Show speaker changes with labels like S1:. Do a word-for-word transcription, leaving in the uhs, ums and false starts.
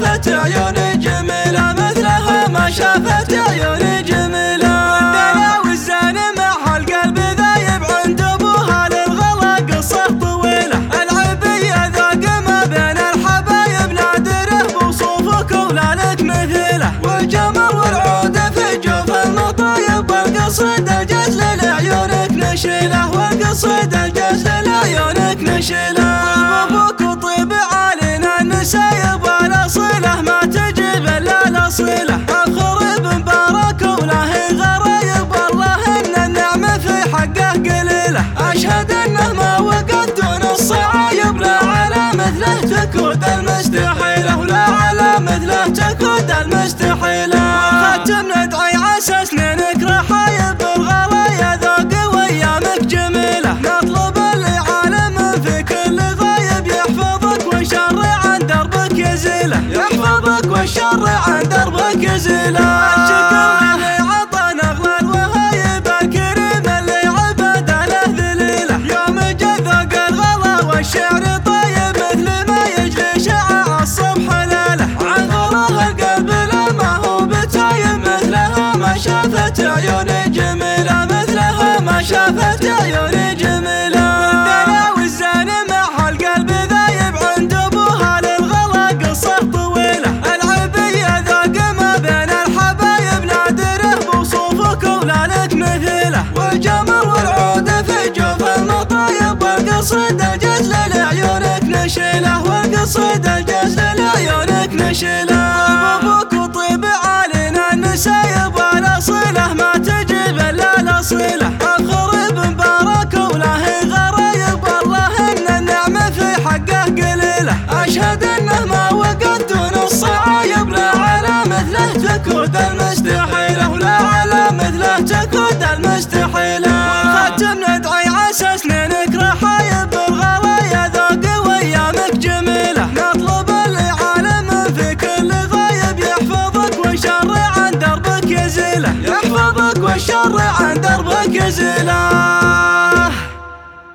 S1: شافت عيوني جميلة مثلها ما شافت عيوني جميلة. والدنيا والزين مع القلب ذايب عند ابوها للغلا قصة طويلة. العبية ذاق ما بين الحبايب نادره بوصوفك ولا لك مثيله. والجمر والعود في جوف المطايب والقصيد الجزل لعيونك نشيله. والقصيد الجزل لعيونك نشيله. طيب ابوك وطيب علينا النسايب والاصيله ما تجيب الا الاصيله. الخريب مبارك ولا هي غرايب والله ان النعمه في حقه قليله. اشهد انه ما وقت دون الصعايب لا على مثله تكود المستحيله. ولا على مثله تكود المستحيله. والختم ندعي عسى سنينك رحايب بالغلايا ذوق وايامك جميله. نطلب اللي عالم في كل غايب يحفظك والشر عن دربك يزيله. يحفظك والشر عن دربك يزيله. الشكر اللي عطانا اغلى الوهايب الكريم اللي عباده له ذليله. يوم جا ذوق الغلا والشعر طيب مثل ما يجري شعاع الصبح ليله. عن غلاه القلب لما هو بتايم مثلها ما شافت عيوني جميله. مثلها ما شافت عيوني جميله. والدنيا والزين مع القلب ذايب عند ابوها للغلا قصة طويله. العبية ذاق ما بين الحبايب نادره بوصوفك ولا لك مثيله. والجمر والعود في جوف المطايب والقصيد الجزل لعيونك نشيله. والقصيد الجزل لعيونك نشيله. طيب ابوك وطيب علينا النسايب والاصيله ما تجيب الا الاصيله. الخريب مبارك ولا هي غرايب والله ان النعمه في حقه قليله. اشهد انه ما وقت دون الصعايب لا على مثله تكود المستحيله. ولا على مثله تكود المستحيله. والختم ندعي عسى سنينك رحايب بالغلايا ذوق وايامك جميله. نطلب اللي عالم في كل غايب يحفظك والشر عن دربك يزيله. يحفظك والشر عن دربك يزيله.